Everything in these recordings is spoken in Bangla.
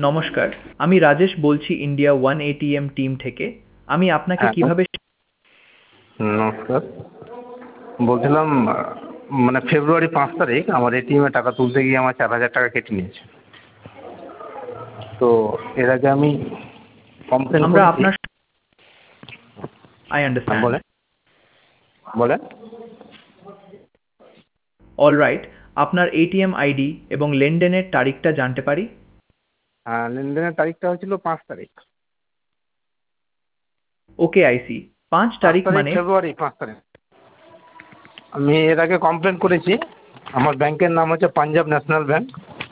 নমস্কার, আমি রাজেশ বলছি ইন্ডিয়া ওয়ান এটিএম টিম থেকে। আমি আপনাকে হ্যাঁ কিভাবে নমস্কার। বলছিলাম মানে ফেব্রুয়ারি 5 তারিখ আমার এটিএমে টাকা তুলতে গিয়ে আমার 4,000 টাকা কেটে নিয়েছে। তো এর আগে আমি কমপ্লেন আমরা করেছি। আপনার আই হ্যাঁ আন্ডারস্ট্যান্ড। বলেন বলেন। অলরাইট, আপনার এটিএম আইডি এবং লেনদেনের তারিখটা জানতে পারি? হ্যাঁ, লেনদেনের তারিখটা হয়েছিল 5 তারিখ। ওকে, আইসি। 5 পাঁচ তারিখ তারিখ মানে ফেব্রুয়ারি 5 তারিখ। আমি এর আগে কমপ্লেন করেছি। আমার ব্যাংকের নাম হচ্ছে Punjab national bank.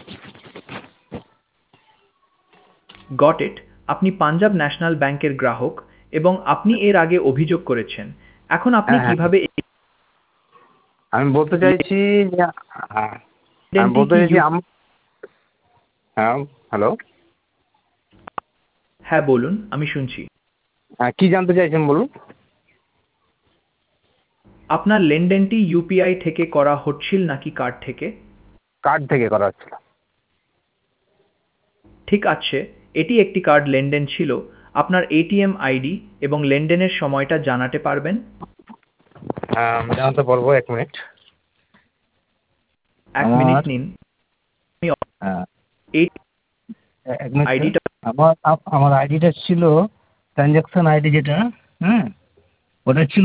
Got it. আপনি পাঞ্জাব ন্যাশনাল ব্যাংকের গ্রাহক এবং আপনি এর আগে অভিযোগ করেছেন। এখন আপনি হ্যাঁ হ্যাঁ, কিভাবে এই আমি বলতে চাইছি যে হ্যাঁ, আমি লেনদেনটি বলতে কি চাইছি হ্যাঁ হ্যালো। হ্যাঁ, বলুন, আমি শুনছি। হ্যাঁ, কি জানতে চাইছেন বলুন। আপনার লেনদেনটি ইউপিআই থেকে করা হচ্ছিল নাকি কার্ড থেকে? কার্ড থেকে করা হচ্ছিল। ঠিক আছে, এটি একটি কার্ড লেনদেন ছিল। আপনার এটিএম আইডি এবং লেনদেনের সময়টা জানাতে পারবেন? হ্যাঁ, আমি জানাতে পারবো, 1 মিনিট। 1 মিনিট আমার নিন। আমি হ্যাঁ, এই 1 মিনিট স্যার। আইডিটা আমার আইডিটা ছিল, ট্রানজ্যাকশন আইডি যেটা, হ্যাঁ, ওটা ছিল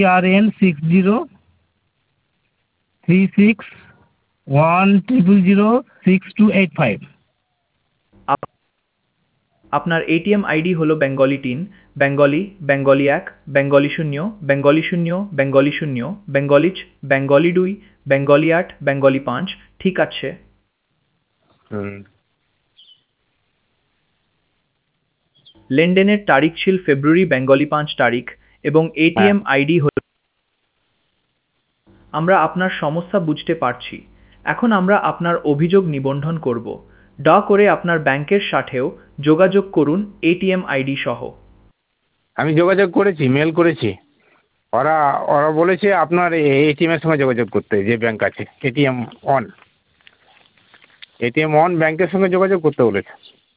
PRN603610006285। আপনার এটিএম আইডি হলো Bengali 3, Bengali, Bengali 1, Bengali 0, Bengali 0, Bengali 0, বেঙ্গলিচ, বেঙ্গলি 2, বেঙ্গলি 8, বেঙ্গলি 5। ঠিক আছে। হুম। লেনদেনের তারিখ ছিল ফেব্রুয়ারি বেঙ্গলি 5 তারিখ এবং হ্যাঁ, এটিএম আইডি হল। আমরা আপনার সমস্যা বুঝতে পারছি। এখন আমরা আপনার অভিযোগ নিবন্ধন করব। দয়া করে আপনার ব্যাংকের সাথেও যোগাযোগ করুন এটিএম আইডি সহ। আমি যোগাযোগ করেছি, মেল করেছি। ওরা ওরা বলেছে আপনার এটিএম এর সঙ্গে যোগাযোগ করতে, যে ব্যাংক আছে অন এটিএম ব্যাংকের সঙ্গে যোগাযোগ করতে বলেছে।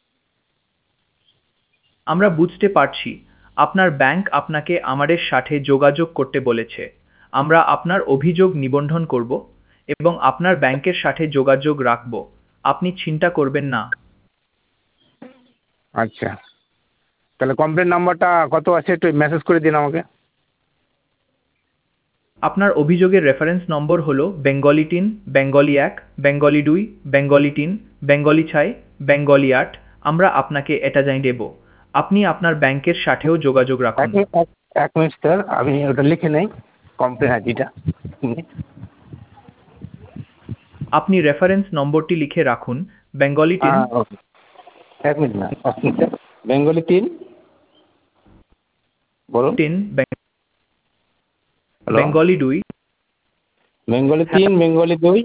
আমরা বুঝতে পারছি আপনার ব্যাংক আপনাকে আমাদের সাথে যোগাযোগ করতে বলেছে। আমরা আপনার অভিযোগ নিবন্ধন করব এবং আপনার ব্যাংকের সাথে যোগাযোগ রাখব। আপনি চিন্তা করবেন না। আচ্ছা, তাহলে কমপ্লেন নাম্বারটা কত আছে একটু মেসেজ করে দিন আমাকে। আপনার অভিযোগের রেফারেন্স নম্বর হলো Bengali 3, Bengali 1, Bengali 2, Bengali 3, Bengali 6, Bengali 8। আমরা আপনাকে এটা জানিয়ে দেব। আপনি আপনার ব্যাংকের সাথেও যোগাযোগ এক রাখুন। মিনিট, 1 মিনিট স্যার, আমি ওটা লিখে নেই, কমপ্লেন আইডিটা। আপনি রেফারেন্স নম্বরটি লিখে রাখুন। বেঙ্গলি 3, হ্যাঁ ওকে, 1 মিনিট না, 1 মিনিট স্যার। বেঙ্গলি 3, বলুন। 3, হ্যালো, বেঙ্গলি 2। বেঙ্গলি হ্যাঁ, 3, বেঙ্গলি 2।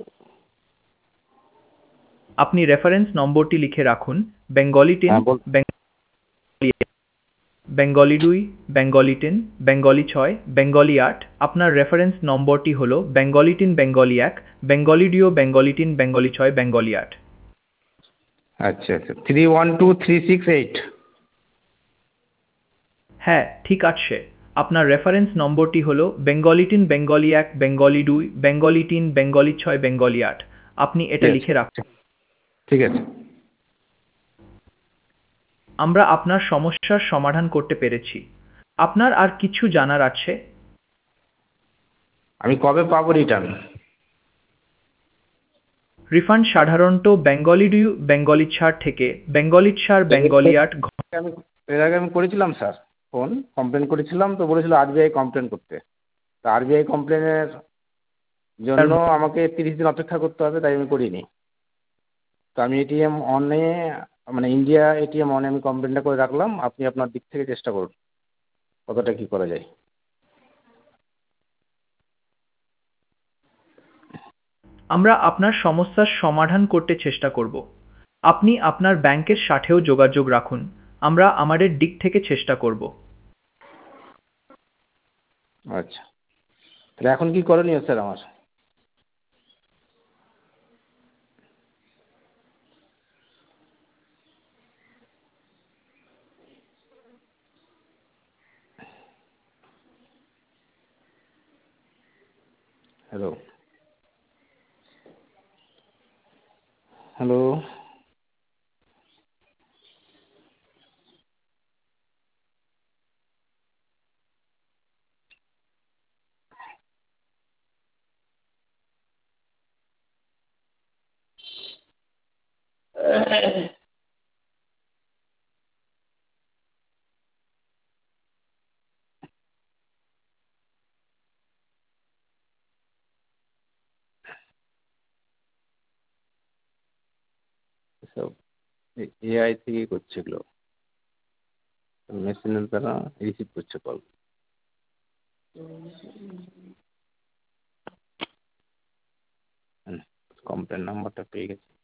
আপনি রেফারেন্স নম্বরটি লিখে রাখুন। বেঙ্গলি 3, হ্যাঁ বল। Bengali 2, Bengali 3, Bengali 6, Bengali 8। আপনার রেফারেন্স নম্বরটি হলো Bengali 3, Bengali 1, Bengali 2, Bengali 3, Bengali 6, Bengali 8। আচ্ছা আচ্ছা, 312368। হ্যাঁ, ঠিক আছে। আপনার রেফারেন্স নম্বরটি হলো Bengali 3, Bengali 1, Bengali 2, Bengali 3, Bengali 6, Bengali 8। আপনি এটা লিখে রাখুন। ঠিক আছে। আমরা আপনার সমস্যার সমাধান করতে পেরেছি। আপনার আর কিছু জানার আছে? আমি কবে পাবো রিটার্ন? রিফান্ড সাধারণত বেঙ্গলি 2, বেঙ্গলি 4 থেকে বেঙ্গলি 4, বেঙ্গলি 8 আমি এর আগে আমি করেছিলাম স্যার, ফোন কমপ্লেন করেছিলাম, তো বলেছিল আরবিআই কমপ্লেন করতে। তা আরবিআই কমপ্লেনের জন্য ঘন্টার আমাকে 30 দিন অপেক্ষা করতে হবে, তাই আমি করিনি। তো আমি এটিএম অনে, মানে ইন্ডিয়া এটিএম অনে আমি কমপ্লেনটা করে রাখলাম। আপনি আপনার দিক থেকে চেষ্টা করুন কতটা কী করা যায়। আমরা আপনার সমস্যার সমাধান করতে চেষ্টা করব। আপনি আপনার ব্যাংকের সাথেও যোগাযোগ রাখুন। আমরা আমাদের দিক থেকে চেষ্টা করব। আচ্ছা, তাহলে এখন কি করণীয় স্যার আমার? Hello, hello. সব এআই থেকেই করছে এগুলো, মেশিনের দ্বারা রিসিভ করছে কল। কমপ্লেন নাম্বারটা পেয়ে গেছি।